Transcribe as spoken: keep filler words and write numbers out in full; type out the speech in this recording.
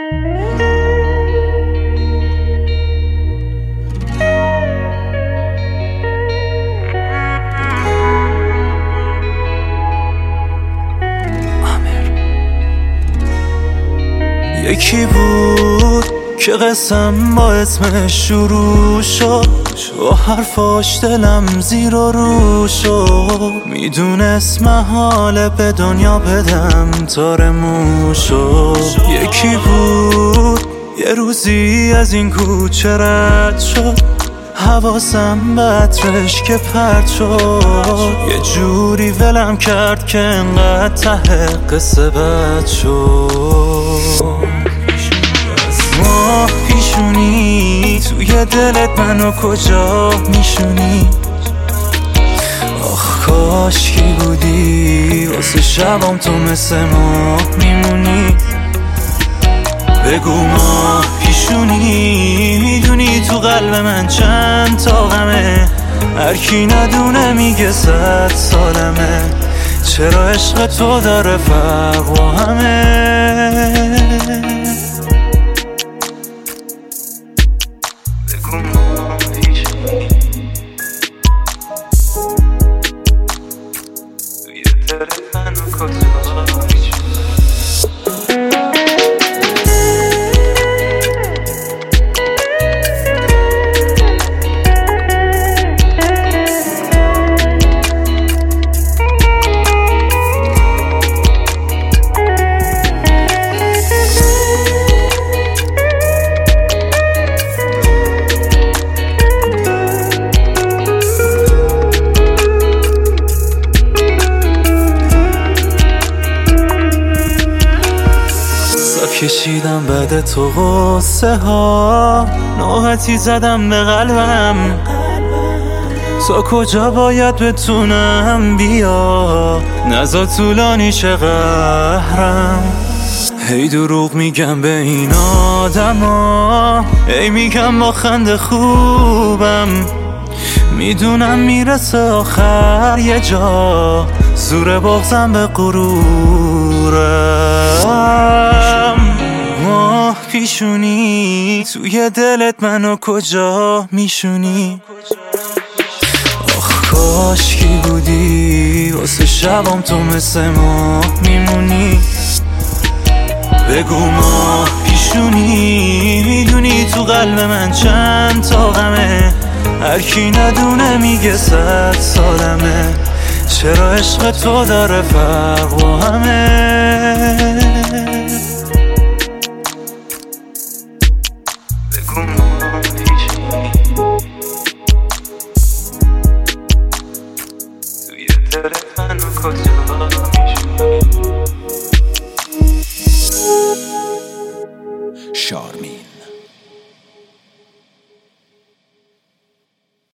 یکی بود که قسم با اسمش شروع شد، و حرفاش دلم زیر و رو شد. میدونست محاله به دنیا بدم تار مو شد. یکی بود یه روزی از این کوچه رد شد، حواسم به عطرش که پرد شد. یه جوری ولم کرد که انقدر ته قصه بد شد. ماه پیشونی توی دلت منو کجا میشونی؟ آخ کاش کی بودی واسه شبام تو مثل ماه میمونی. بگو ماه پیشونی میدونی تو قلب من چند تا غمه، هر کی ندونه میگه صد سالمه. چرا عشق تو داره فرق با همه؟ بگو ماه پیشونی توی دلت منو کجا میشونی؟ کشیدم بعد تو غصه ها، نوحتی زدم به قلبم. تا کجا باید بتونم بیا، نزا طولانی شه قهرم. هی دروغ میگم به این آدم ها، هی میگم با خنده خوبم. میدونم میرسه آخر یه جا، زور بغضم به غرورم. ماه پیشونی توی دلت منو کجا میشونی؟ آخ کاش کی بودی واسه شبام تو مثل ماه میمونی. بگو ماه پیشونی میدونی تو قلب من چند تا غمه، هر کی ندونه میگه صد سالمه. چرا عشق تو داره فرق با همه؟ بگو ماه پیشونی توی دلت منو کجا میشونی؟ شارمین